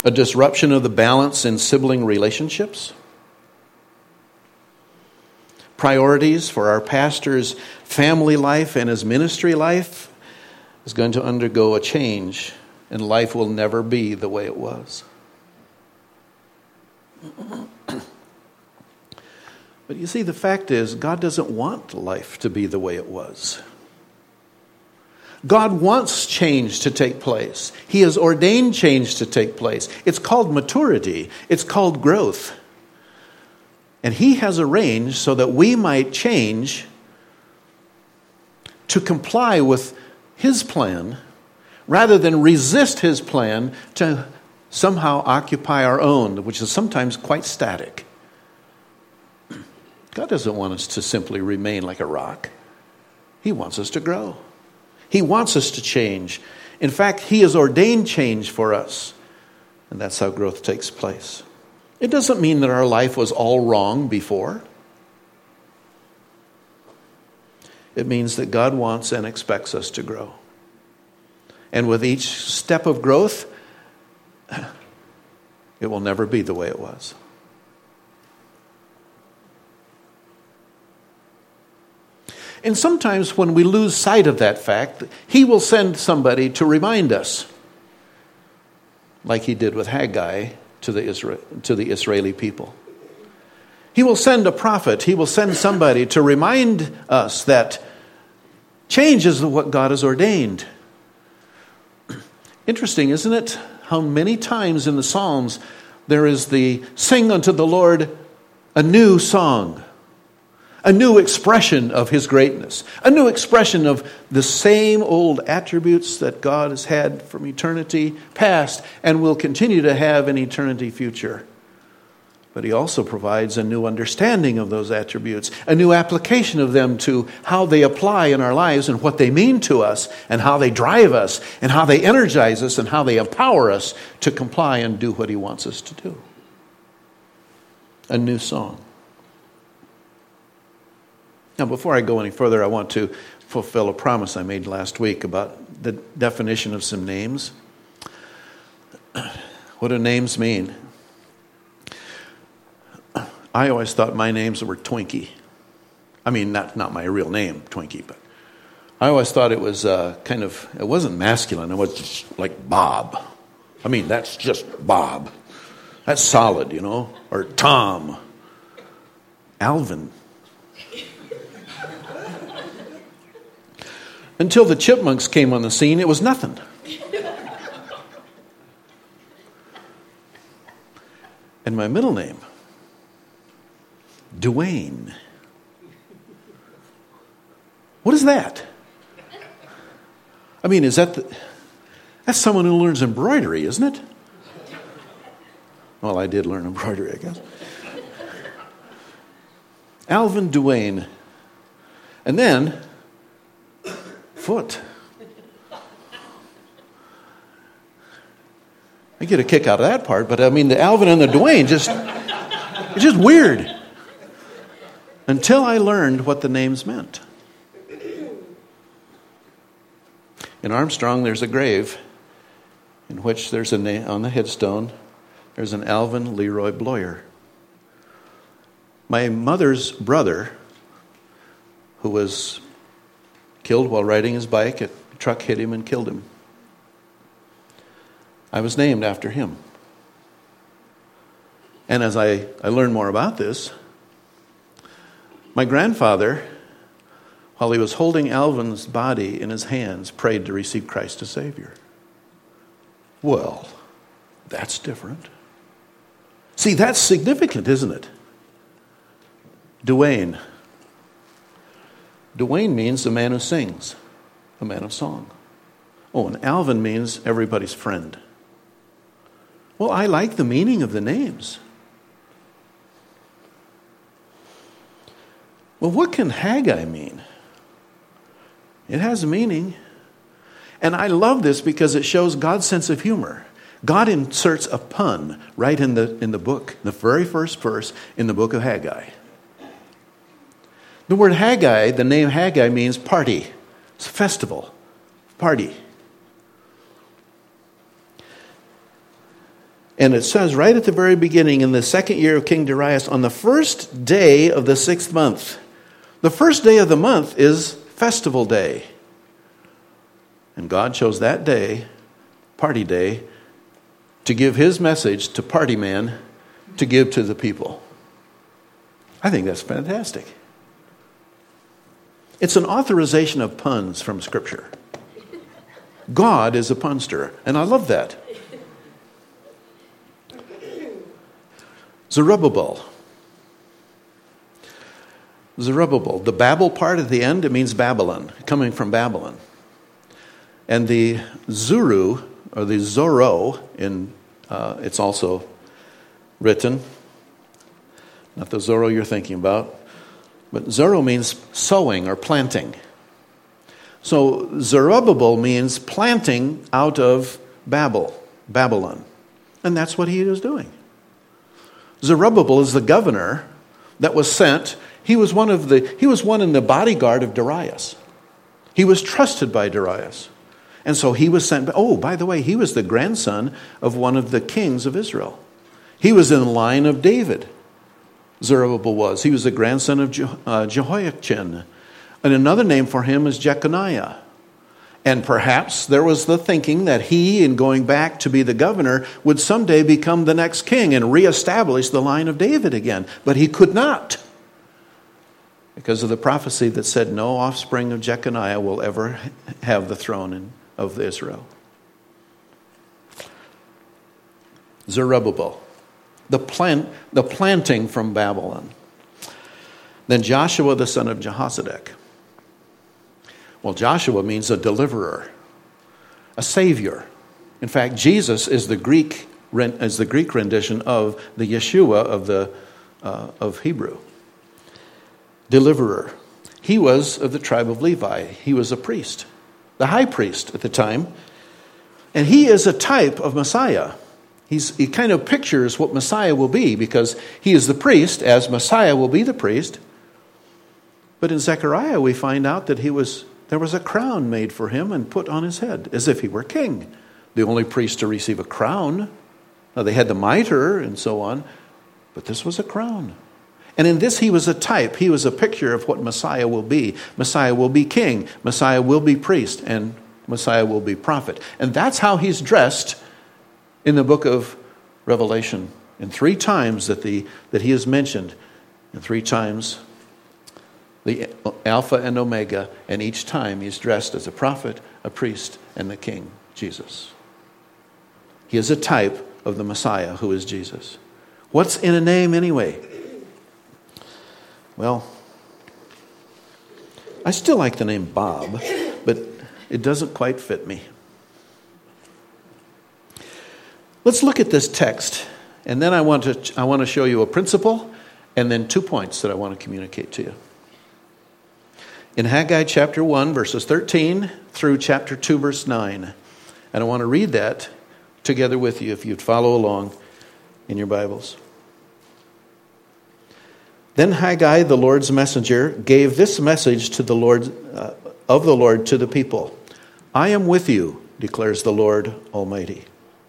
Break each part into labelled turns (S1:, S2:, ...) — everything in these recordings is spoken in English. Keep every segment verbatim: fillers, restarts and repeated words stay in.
S1: A disruption of the balance in sibling relationships. Priorities for our pastor's family life and his ministry life is going to undergo a change, and life will never be the way it was. But you see, the fact is, God doesn't want life to be the way it was. God wants change to take place. He has ordained change to take place. It's called maturity. It's called growth. And He has arranged so that we might change to comply with His plan rather than resist His plan to somehow occupy our own, which is sometimes quite static. God doesn't want us to simply remain like a rock. He wants us to grow. He wants us to change. In fact, He has ordained change for us. And that's how growth takes place. It doesn't mean that our life was all wrong before. It means that God wants and expects us to grow. And with each step of growth, it will never be the way it was. And sometimes when we lose sight of that fact, He will send somebody to remind us, like He did with Haggai to the Israel, to the Israeli people. He will send a prophet. He will send somebody to remind us that change is what God has ordained. Interesting, isn't it? How many times in the Psalms there is the sing unto the Lord a new song. A new expression of His greatness. A new expression of the same old attributes that God has had from eternity past and will continue to have in eternity future. But He also provides a new understanding of those attributes, a new application of them to how they apply in our lives and what they mean to us and how they drive us and how they energize us and how they empower us to comply and do what He wants us to do. A new song. Now, before I go any further, I want to fulfill a promise I made last week about the definition of some names. What do names mean? I always thought my names were Twinkie. I mean, not, not my real name, Twinkie, but I always thought it was uh, kind of, it wasn't masculine. It was just like Bob. I mean, that's just Bob. That's solid, you know. Or Tom. Alvin. Until the chipmunks came on the scene, it was nothing. And my middle name, Dwayne. What is that? I mean, is that the, that's someone who learns embroidery, isn't it? Well, I did learn embroidery, I guess. Alvin Dwayne. And then Foot. I get a kick out of that part, but I mean the Alvin and the Dwayne just, it's just weird. Until I learned what the names meant. In Armstrong, there's a grave in which there's a name on the headstone. There's an Alvin Leroy Bloyer. My mother's brother, who was killed while riding his bike, a truck hit him and killed him. I was named after him. And as I, I learned more about this, my grandfather, while he was holding Alvin's body in his hands, prayed to receive Christ as Savior. Well, that's different. See, that's significant, isn't it? Dwayne. Dwayne means the man who sings, a man of song. Oh, and Alvin means everybody's friend. Well, I like the meaning of the names. Well, what can Haggai mean? It has a meaning. And I love this because it shows God's sense of humor. God inserts a pun right in the in the book, the very first verse in the book of Haggai. The word Haggai, the name Haggai means party. It's a festival. Party. And it says right at the very beginning, in the second year of King Darius, on the first day of the sixth month. The first day of the month is festival day. And God chose that day, party day, to give his message to party man to give to the people. I think that's fantastic. It's an authorization of puns from Scripture. God is a punster, and I love that. Zerubbabel. Zerubbabel. The Babel part at the end, it means Babylon, coming from Babylon. And the Zuru, or the Zorro, in uh, it's also written, not the Zorro you're thinking about, but Zorro means sowing or planting. So Zerubbabel means planting out of Babel, Babylon. And that's what he is doing. Zerubbabel is the governor that was sent. He was one of the he was one in the bodyguard of Darius. He was trusted by Darius. And so he was sent. Oh, by the way, he was the grandson of one of the kings of Israel. He was in the line of David. Zerubbabel was. He was the grandson of Je- uh, Jehoiachin. And another name for him is Jeconiah. And perhaps there was the thinking that he, in going back to be the governor, would someday become the next king and reestablish the line of David again. But he could not, because of the prophecy that said no offspring of Jeconiah will ever have the throne in, of Israel. Zerubbabel, the plant, the planting from Babylon. Then Joshua the son of Jehozadak. Well, Joshua means a deliverer, a savior. In fact, Jesus is the Greek is the Greek rendition of the Yeshua of the uh, of Hebrew. Deliverer. He was of the tribe of Levi. He was a priest, the high priest at the time, and he is a type of Messiah. He's, he kind of pictures what Messiah will be because he is the priest, as Messiah will be the priest. But in Zechariah, we find out that he was there was a crown made for him and put on his head, as if he were king. The only priest to receive a crown. Now, they had the mitre and so on, but this was a crown. And in this, he was a type. He was a picture of what Messiah will be. Messiah will be king. Messiah will be priest. And Messiah will be prophet. And that's how he's dressed in the book of Revelation. And three times that the that he is mentioned. And three times the Alpha and Omega, and each time he's dressed as a prophet, a priest, and the king, Jesus. He is a type of the Messiah, who is Jesus. What's in a name anyway? Well, I still like the name Bob, but it doesn't quite fit me. Let's look at this text, and then I want to I want to show you a principle, and then two points that I want to communicate to you. In Haggai chapter one, verses thirteen through chapter two, verse nine. And I want to read that together with you if you'd follow along in your Bibles. Then Haggai, the Lord's messenger, gave this message to the Lord uh, of the Lord to the people. I am with you, declares the Lord Almighty.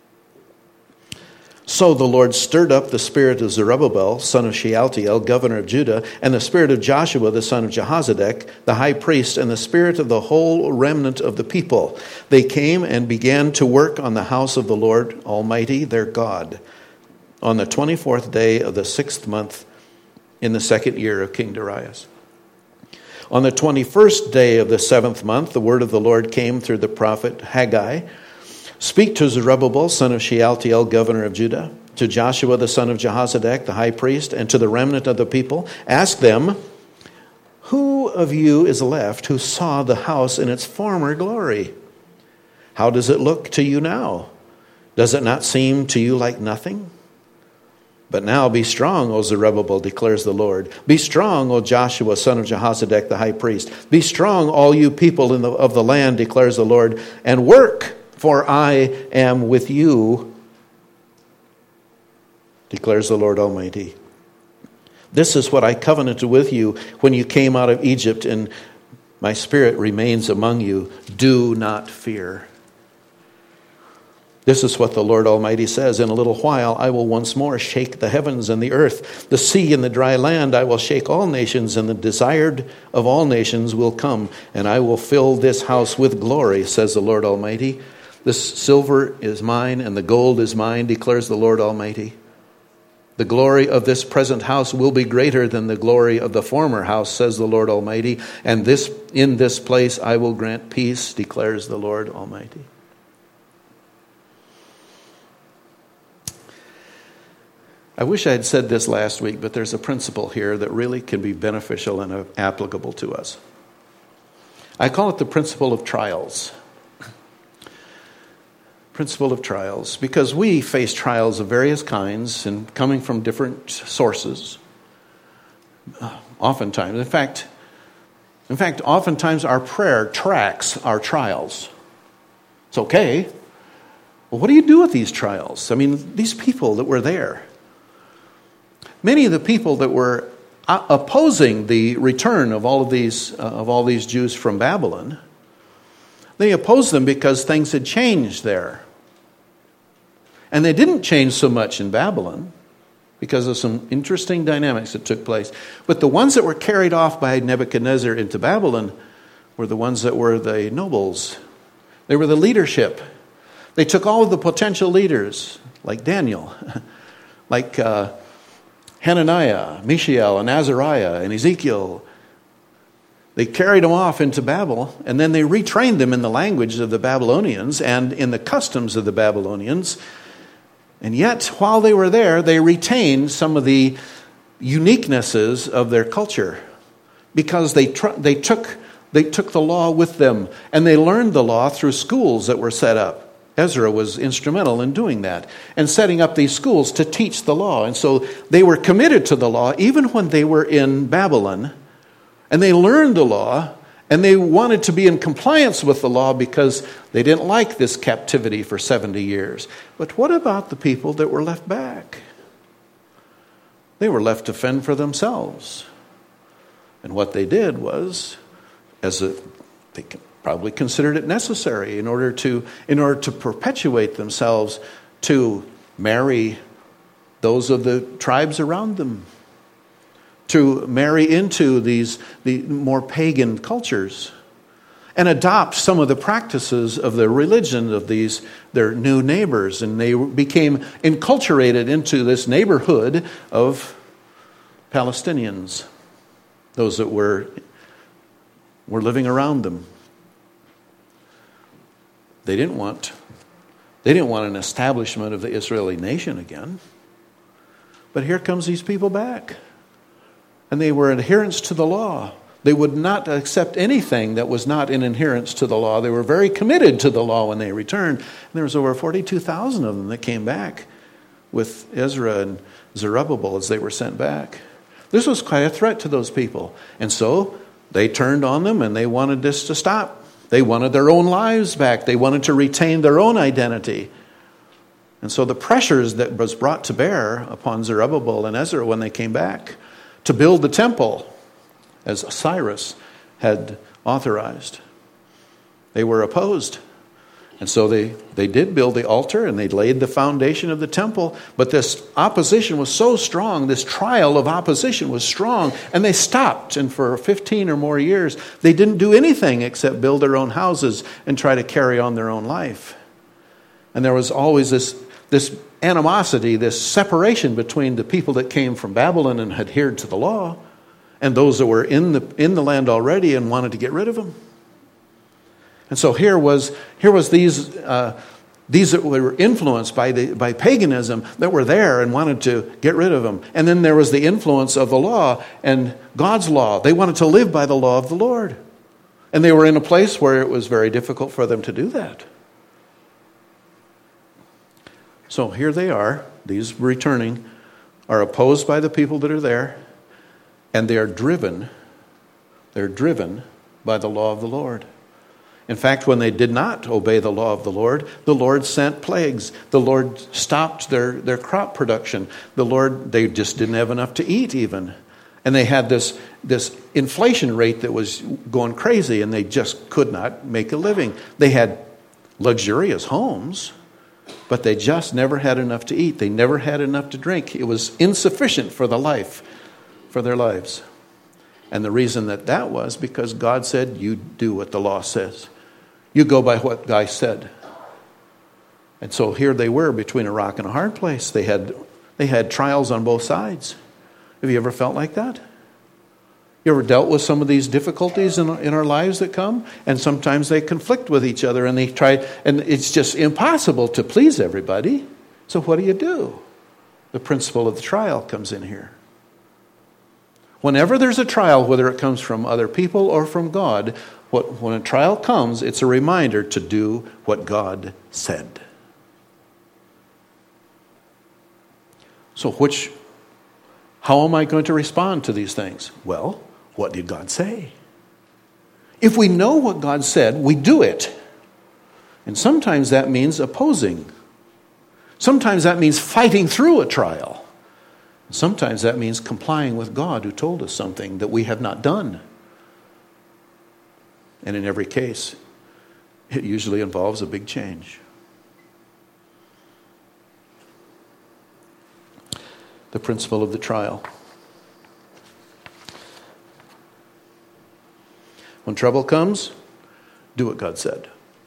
S1: So the Lord stirred up the spirit of Zerubbabel, son of Shealtiel, governor of Judah, and the spirit of Joshua, the son of Jehozadak, the high priest, and the spirit of the whole remnant of the people. They came and began to work on the house of the Lord Almighty, their God, on the twenty-fourth day of the sixth month in the second year of King Darius. On the twenty-first day of the seventh month, the word of the Lord came through the prophet Haggai. Speak to Zerubbabel, son of Shealtiel, governor of Judah, to Joshua, the son of Jehozadak, the high priest, and to the remnant of the people. Ask them, who of you is left who saw the house in its former glory? How does it look to you now? Does it not seem to you like nothing? But now be strong, O Zerubbabel, declares the Lord. Be strong, O Joshua, son of Jehozadak, the high priest. Be strong, all you people in the, of the land, declares the Lord, and work, for I am with you, declares the Lord Almighty. This is what I covenanted with you when you came out of Egypt, and my spirit remains among you. Do not fear. This is what the Lord Almighty says, in a little while I will once more shake the heavens and the earth, the sea and the dry land. I will shake all nations, and the desired of all nations will come, and I will fill this house with glory, says the Lord Almighty. This silver is mine, and the gold is mine, declares the Lord Almighty. The glory of this present house will be greater than the glory of the former house, says the Lord Almighty, and this in this place I will grant peace, declares the Lord Almighty. I wish I had said this last week, but there's a principle here that really can be beneficial and applicable to us. I call it the principle of trials. Principle of trials, because we face trials of various kinds and coming from different sources. Oftentimes, in fact, in fact, oftentimes our prayer tracks our trials. It's okay. Well, what do you do with these trials? I mean, these people that were there. Many of the people that were opposing the return of all of these uh, of all these Jews from Babylon, they opposed them because things had changed there. And they didn't change so much in Babylon because of some interesting dynamics that took place. But the ones that were carried off by Nebuchadnezzar into Babylon were the ones that were the nobles. They were the leadership. They took all of the potential leaders, like Daniel, like uh, Hananiah, Mishael, and Azariah, and Ezekiel. They carried them off into Babel, and then they retrained them in the language of the Babylonians and in the customs of the Babylonians. And yet, while they were there, they retained some of the uniquenesses of their culture because they tr- they took they took the law with them, and they learned the law through schools that were set up. Ezra was instrumental in doing that and setting up these schools to teach the law. And so they were committed to the law even when they were in Babylon. And they learned the law, and they wanted to be in compliance with the law because they didn't like this captivity for seventy years. But what about the people that were left back? They were left to fend for themselves. And what they did was, as a, they probably considered it necessary in order to in order to perpetuate themselves, to marry those of the tribes around them, to marry into these the more pagan cultures, and adopt some of the practices of the religion of these their new neighbors, and they became enculturated into this neighborhood of Palestinians, those that were were living around them. They didn't want they didn't want an establishment of the Israeli nation again. But here comes these people back. And they were adherents to the law. They would not accept anything that was not in adherence to the law. They were very committed to the law when they returned. And there was over forty-two thousand of them that came back with Ezra and Zerubbabel as they were sent back. This was quite a threat to those people. And so they turned on them and they wanted this to stop. They wanted their own lives back. They wanted to retain their own identity. And so the pressures that was brought to bear upon Zerubbabel and Ezra when they came back to build the temple, as Cyrus had authorized, they were opposed. And so they, they did build the altar and they laid the foundation of the temple. But this opposition was so strong, this trial of opposition was strong, and they stopped. And for fifteen or more years, they didn't do anything except build their own houses and try to carry on their own life. And there was always this, this animosity, this separation between the people that came from Babylon and adhered to the law and those that were in the in the land already and wanted to get rid of them. And so here was here was these uh, these that were influenced by the by paganism that were there and wanted to get rid of them. And then there was the influence of the law and God's law. They wanted to live by the law of the Lord. And they were in a place where it was very difficult for them to do that. So here they are, these returning, are opposed by the people that are there, and they are driven, they're driven by the law of the Lord. In fact, when they did not obey the law of the Lord, the Lord sent plagues. The Lord stopped their, their crop production. The Lord, they just didn't have enough to eat even. And they had this, this inflation rate that was going crazy, and they just could not make a living. They had luxurious homes, But they just never had enough to eat. They never had enough to drink. It was insufficient for the life, for their lives. And the reason that that was because God said, you do what the law says. You go by what God said. And so here they were between a rock and a hard place. They had, they had trials on both sides. Have you ever felt like that? You ever dealt with some of these difficulties in, in our lives that come? And sometimes they conflict with each other and they try, and it's just impossible to please everybody. So what do you do? The principle of the trial comes in here. Whenever there's a trial, whether it comes from other people or from God, what, when a trial comes, it's a reminder to do what God said. So which, how am I going to respond to these things? Well, what did God say? If we know what God said, we do it. And sometimes that means opposing. Sometimes that means fighting through a trial. Sometimes that means complying with God who told us something that we have not done. And in every case, it usually involves a big change. The principle of the trial. When trouble comes, do what God said.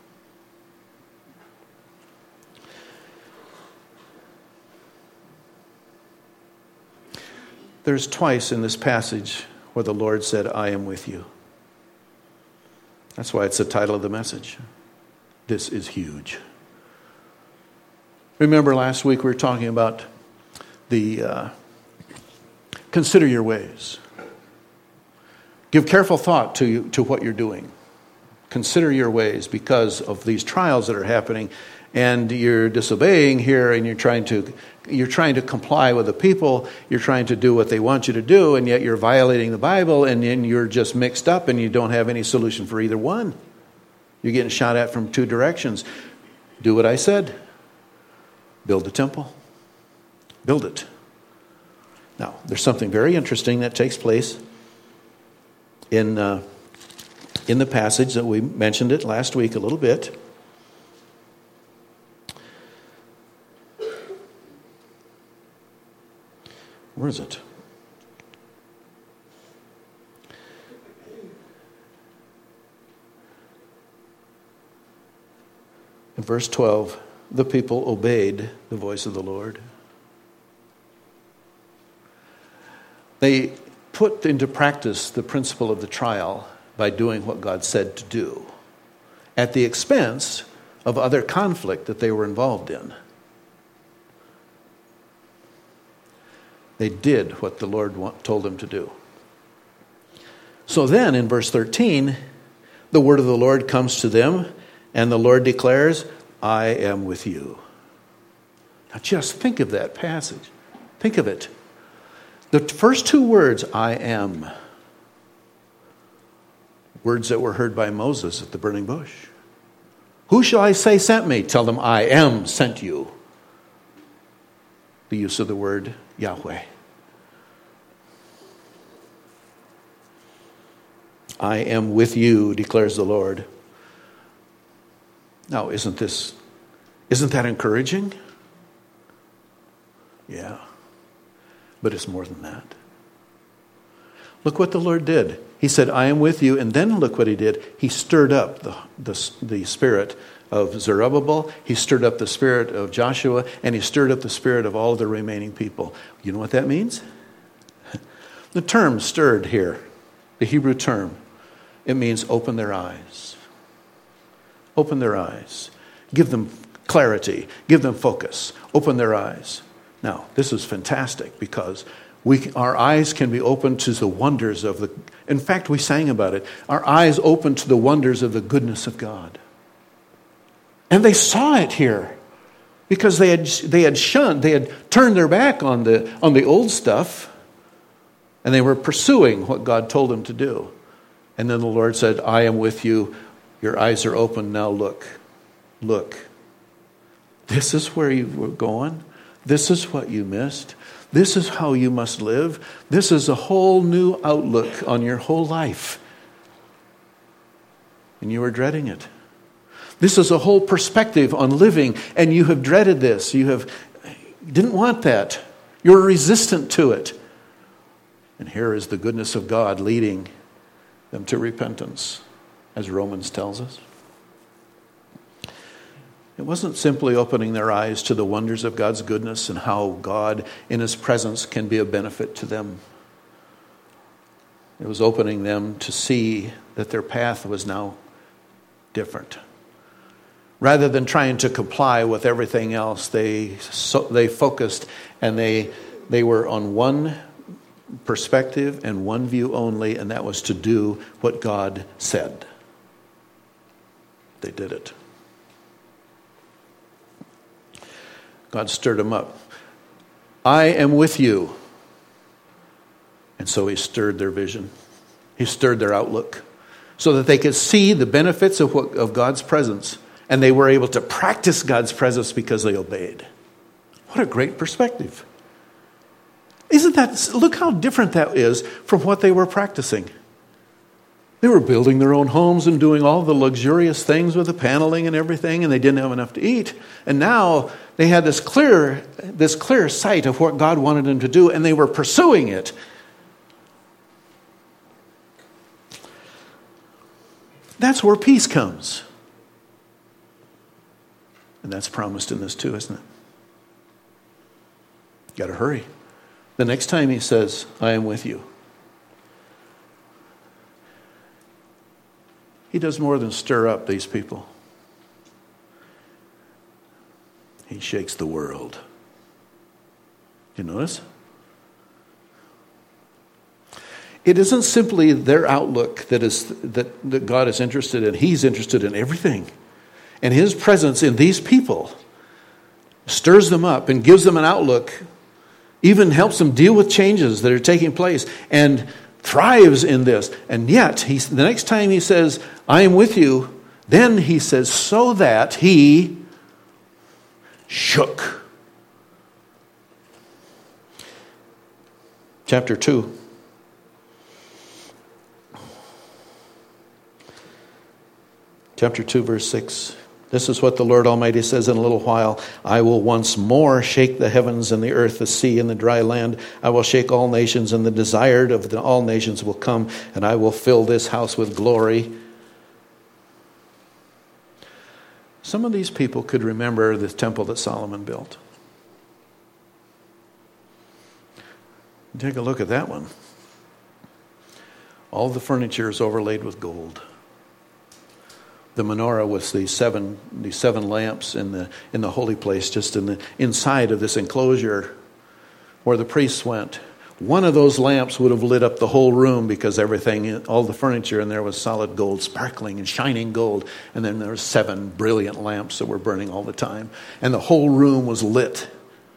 S1: There's twice in this passage where the Lord said, I am with you. That's why it's the title of the message. This is huge. Remember last week we were talking about the uh, consider your ways. Give careful thought to, to what you're doing. Consider your ways because of these trials that are happening, and you're disobeying here, and you're trying to you're trying to comply with the people. You're trying to do what they want you to do, and yet you're violating the Bible, and then you're just mixed up, and you don't have any solution for either one. You're getting shot at from two directions. Do what I said. Build the temple. Build it. Now, there's something very interesting that takes place in uh, in the passage that we mentioned it last week a little bit. Where is it? In verse twelve, the people obeyed the voice of the Lord. They put into practice the principle of the trial by doing what God said to do, at the expense of other conflict that they were involved in. They did what the Lord told them to do. So then, in verse thirteen, the word of the Lord comes to them, and the Lord declares, I am with you. Now just think of that passage. Think of it. The first two words, I am, words that were heard by Moses at the burning bush. Who shall I say sent me? Tell them, I am sent you. The use of the word Yahweh. I am with you, declares the Lord. Now, isn't this, isn't that encouraging? Yeah. But it's more than that. Look what the Lord did. He said, I am with you. And then look what he did. He stirred up the, the, the spirit of Zerubbabel. He stirred up the spirit of Joshua. And he stirred up the spirit of all the remaining people. You know what that means? The term stirred here, the Hebrew term, it means open their eyes. Open their eyes. Give them clarity. Give them focus. Open their eyes. Now, this is fantastic because we, our eyes can be opened to the wonders of the... In fact, we sang about it. Our eyes open to the wonders of the goodness of God. And they saw it here because they had they had shunned, they had turned their back on the on the old stuff, and they were pursuing what God told them to do. And then the Lord said, I am with you. Your eyes are open. Now look. Look. This is where you were going. This is what you missed. This is how you must live. This is a whole new outlook on your whole life. And you were dreading it. This is a whole perspective on living, and you have dreaded this. You have didn't want that. You're resistant to it. And here is the goodness of God leading them to repentance, as Romans tells us. It wasn't simply opening their eyes to the wonders of God's goodness and how God in His presence can be a benefit to them. It was opening them to see that their path was now different. Rather than trying to comply with everything else, they so, they focused and they they were on one perspective and one view only, and that was to do what God said. They did it. God stirred them up. I am with you. And so He stirred their vision. He stirred their outlook so that they could see the benefits of, what, of God's presence. And they were able to practice God's presence because they obeyed. What a great perspective. Isn't that, look how different that is from what they were practicing. They were building their own homes and doing all the luxurious things with the paneling and everything, and they didn't have enough to eat. And now they had this clear, this clear sight of what God wanted them to do, and they were pursuing it. That's where peace comes. And that's promised in this too, isn't it? You got to hurry. The next time He says, I am with you, He does more than stir up these people. He shakes the world. You notice? It isn't simply their outlook that is that, that God is interested in. He's interested in everything. And His presence in these people stirs them up and gives them an outlook, even helps them deal with changes that are taking place, and thrives in this. And yet, he, the next time He says, I am with you, then He says, so that He shook. Chapter two. Chapter two, verse six. This is what the Lord Almighty says, in a little while, I will once more shake the heavens and the earth, the sea and the dry land. I will shake all nations, and the desired of the, all nations will come, and I will fill this house with glory. Some of these people could remember the temple that Solomon built. Take a look at that one. All the furniture is overlaid with gold. The menorah with the seven the seven lamps in the in the holy place, just in the inside of this enclosure where the priests went. One of those lamps would have lit up the whole room because everything, all the furniture in there was solid gold, sparkling and shining gold. And then there were seven brilliant lamps that were burning all the time. And the whole room was lit.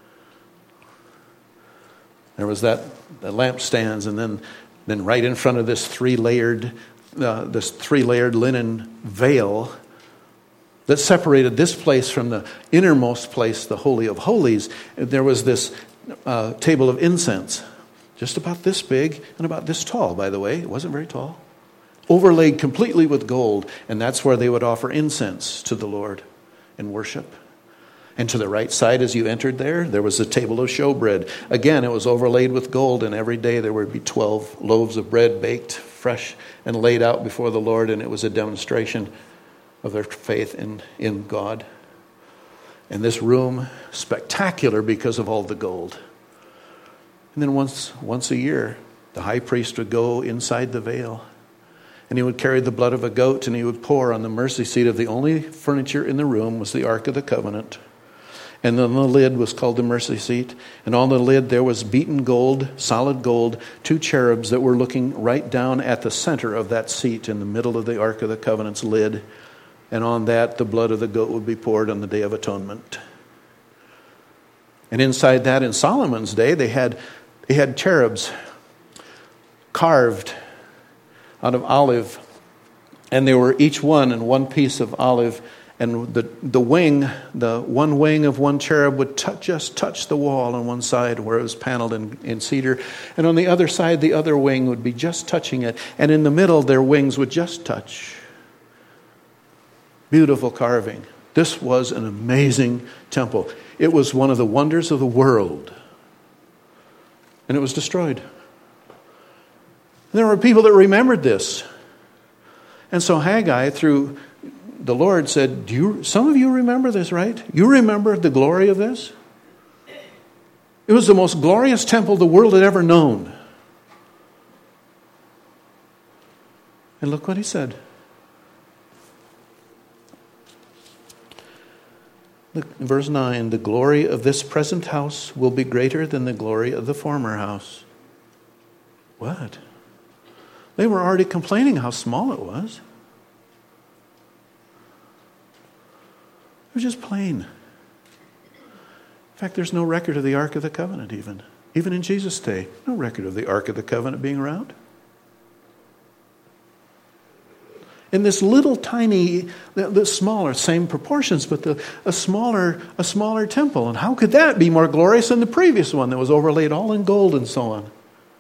S1: There was that the lampstands, and then, then right in front of this three-layered uh, this three-layered linen veil that separated this place from the innermost place, the Holy of Holies, there was this uh, table of incense. Just about this big and about this tall, by the way. It wasn't very tall. Overlaid completely with gold. And that's where they would offer incense to the Lord in worship. And to the right side as you entered there, there was a table of showbread. Again, it was overlaid with gold. And every day there would be twelve loaves of bread baked, fresh, and laid out before the Lord. And it was a demonstration of their faith in, in God. And this room, spectacular because of all the gold. And then once once a year, the high priest would go inside the veil, and he would carry the blood of a goat, and he would pour on the mercy seat of the only furniture in the room was the Ark of the Covenant. And then the lid was called the mercy seat. And on the lid there was beaten gold, solid gold, two cherubs that were looking right down at the center of that seat in the middle of the Ark of the Covenant's lid. And on that, the blood of the goat would be poured on the Day of Atonement. And inside that, in Solomon's day, they had They had cherubs carved out of olive, and they were each one in one piece of olive, and the, the wing, the one wing of one cherub would t- just touch the wall on one side where it was paneled in, in cedar, and on the other side, the other wing would be just touching it, and in the middle, their wings would just touch. Beautiful carving. This was an amazing temple. It was one of the wonders of the world. And it was destroyed. There were people that remembered this. And so Haggai, through the Lord, said, Do you, some of you remember this, right? You remember the glory of this? It was the most glorious temple the world had ever known. And look what he said. Look, verse nine, the glory of this present house will be greater than the glory of the former house. What? They were already complaining how small it was. It was just plain. In fact, there's no record of the Ark of the Covenant even. Even in Jesus' day, no record of the Ark of the Covenant being around. In this little tiny, the, the smaller, same proportions, but the, a smaller, a smaller temple. And how could that be more glorious than the previous one that was overlaid all in gold and so on?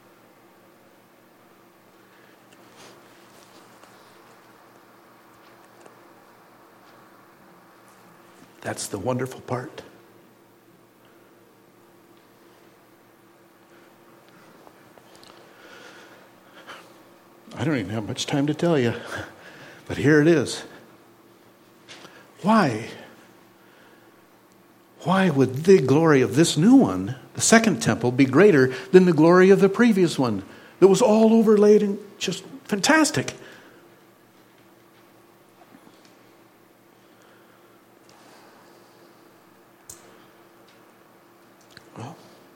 S1: That's the wonderful part. I don't even have much time to tell you, but here it is. Why? Why would the glory of this new one, the second temple, be greater than the glory of the previous one that was all overlaid and just fantastic? Well,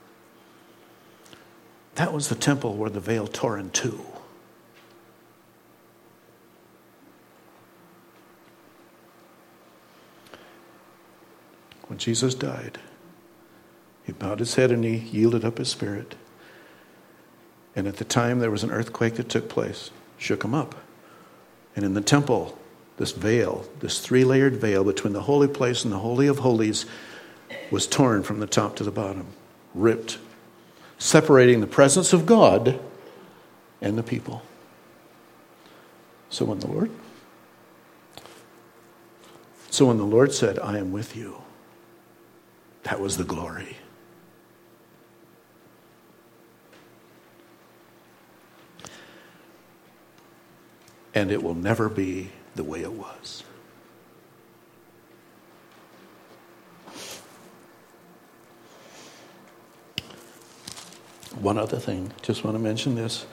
S1: that was the temple where the veil tore in two. When Jesus died, he bowed his head and he yielded up his spirit. And at the time there was an earthquake that took place, shook him up. And in the temple, this veil, this three-layered veil between the holy place and the Holy of Holies was torn from the top to the bottom, ripped, separating the presence of God and the people. So when the Lord, so when the Lord said, I am with you, that was the glory. And it will never be the way it was. One other thing, just want to mention this.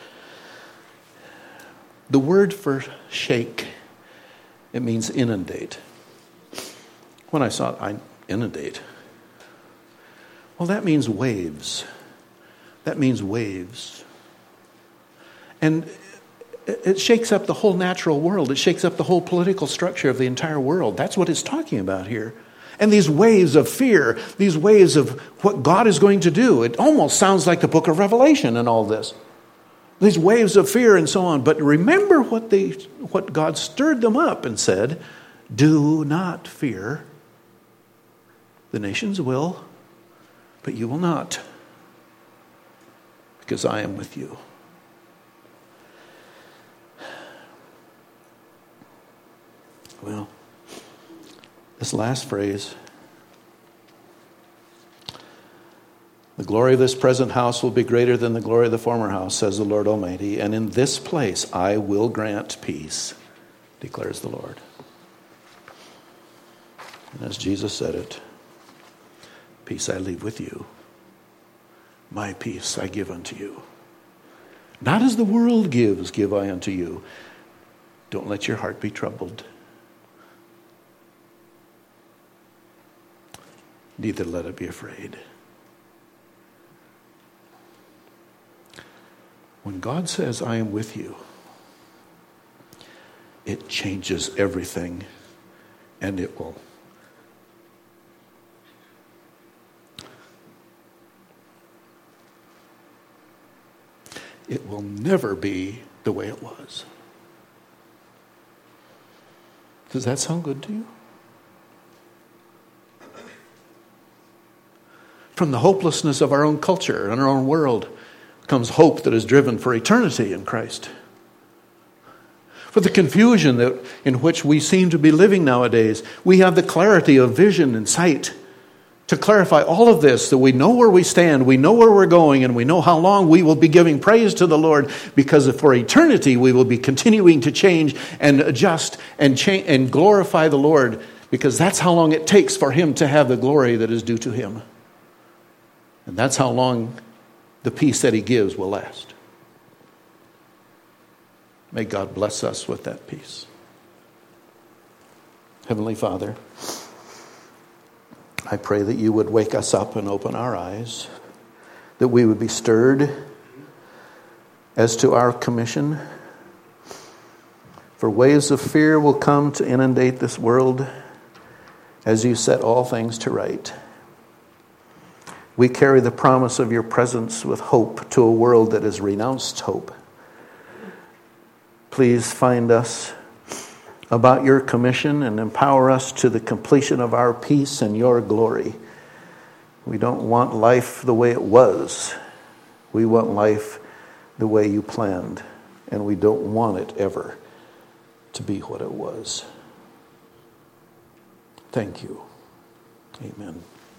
S1: The word for shake, it means inundate. When I saw it, I inundate. Well, that means waves. That means waves. And it shakes up the whole natural world. It shakes up the whole political structure of the entire world. That's what it's talking about here. And these waves of fear, these waves of what God is going to do, it almost sounds like the book of Revelation and all this. These waves of fear and so on. But remember what they, what God stirred them up and said, do not fear. The nations will, but you will not, because I am with you. Well, this last phrase, the glory of this present house will be greater than the glory of the former house, says the Lord Almighty, and in this place I will grant peace, declares the Lord. And as Jesus said it, peace I leave with you. My peace I give unto you. Not as the world gives, give I unto you. Don't let your heart be troubled. Neither let it be afraid. When God says, I am with you, it changes everything, and it will It will never be the way it was. Does that sound good to you? From the hopelessness of our own culture and our own world comes hope that is driven for eternity in Christ. For the confusion that, in which we seem to be living nowadays, we have the clarity of vision and sight to clarify all of this, that we know where we stand, we know where we're going, and we know how long we will be giving praise to the Lord, because for eternity we will be continuing to change and adjust and change and glorify the Lord, because that's how long it takes for Him to have the glory that is due to Him. And that's how long the peace that He gives will last. May God bless us with that peace. Heavenly Father, I pray that you would wake us up and open our eyes, that we would be stirred as to our commission. For waves of fear will come to inundate this world as you set all things to right. We carry the promise of your presence with hope to a world that has renounced hope. Please find us about your commission and empower us to the completion of our peace and your glory. We don't want life the way it was. We want life the way you planned, and we don't want it ever to be what it was. Thank you. Amen.